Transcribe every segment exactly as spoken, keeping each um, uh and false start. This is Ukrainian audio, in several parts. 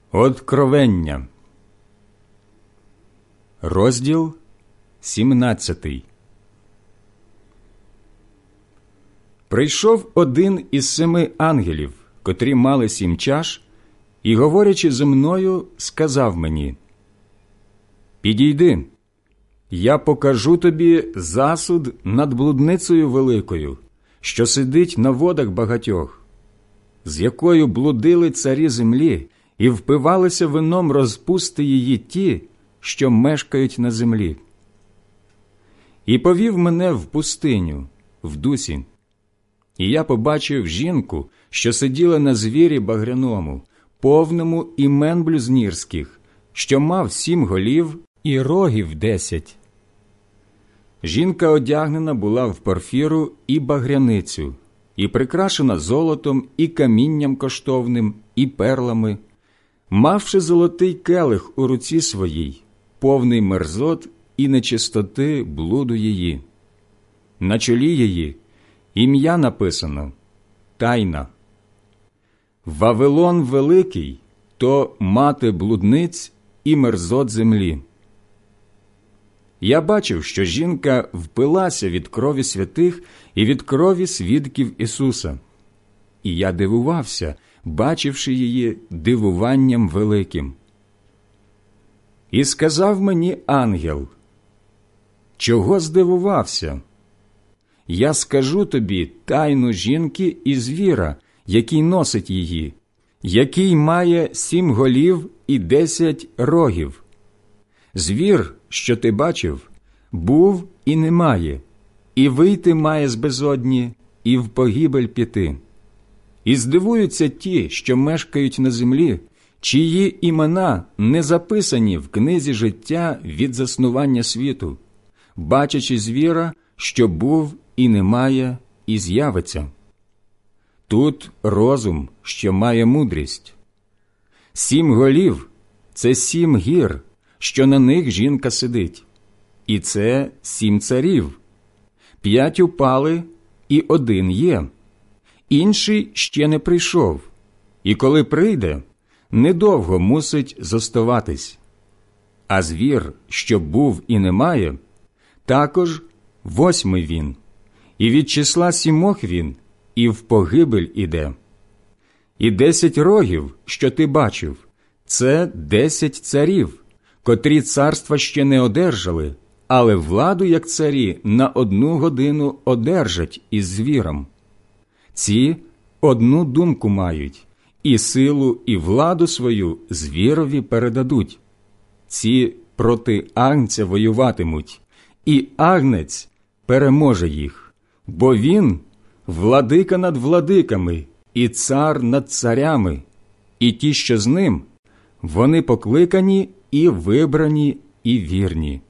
Откровення, розділ сімнадцятий. Прийшов один із семи ангелів, котрі мали сім чаш, і, говорячи зі мною, сказав мені: «Підійди, я покажу тобі засуд над блудницею великою, що сидить на водах багатьох, з якою блудили царі землі і впивалися вином розпусти її ті, що мешкають на землі. І повів мене в пустиню, в дусі, і я побачив жінку, що сиділа на звірі багряному, повному імен блюзнірських, що мав сім голів і рогів десять. Жінка одягнена була в порфіру і багряницю, і прикрашена золотом і камінням коштовним, і перлами, мавши золотий келих у руці своїй, повний мерзот і нечистоти блуду її. На чолі її ім'я написано «Тайна». Вавилон великий – то мати блудниць і мерзот землі. Я бачив, що жінка впилася від крові святих і від крові свідків Ісуса. І я дивувався, бачивши її дивуванням великим. І сказав мені ангел: «Чого здивувався? Я скажу тобі тайну жінки і звіра, який носить її, який має сім голів і десять рогів. Звір, що ти бачив, був і немає, і вийти має з безодні, і в погибель піти. І здивуються ті, що мешкають на землі, чиї імена не записані в книзі життя від заснування світу, бачачи звіра, що був і немає, і з'явиться. Тут розум, що має мудрість. Сім голів – це сім гір, що на них жінка сидить, і це сім царів. П'ять упали, і один є. Інший ще не прийшов, і коли прийде, недовго мусить зоставатись. А звір, що був і немає, також восьмий він, і від числа сімох він, і в погибель іде. І десять рогів, що ти бачив, це десять царів, котрі царства ще не одержали, але владу, як царі, на одну годину одержать із звіром. Ці одну думку мають, і силу, і владу свою звірові передадуть. Ці проти агнця воюватимуть, і агнець переможе їх, бо він – владика над владиками і цар над царями, і ті, що з ним, вони покликані і вибрані, і вірні.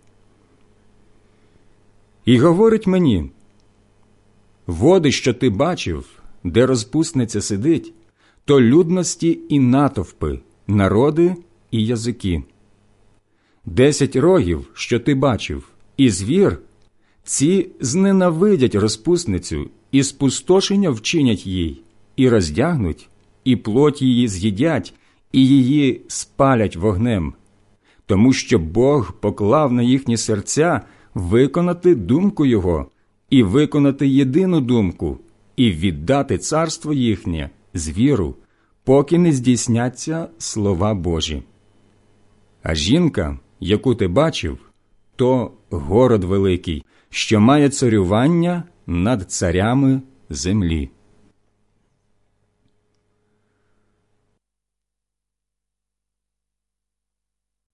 І говорить мені: води, що ти бачив, де розпусниця сидить, то людності і натовпи, народи і язики. Десять рогів, що ти бачив, і звір, ці зненавидять розпусницю, і спустошення вчинять їй, і роздягнуть, і плоть її з'їдять, і її спалять вогнем, тому що Бог поклав на їхні серця виконати думку Його, і виконати єдину думку, і віддати царство їхнє звіру, поки не здійсняться слова Божі. А жінка, яку ти бачив, то город великий, що має царювання над царями землі».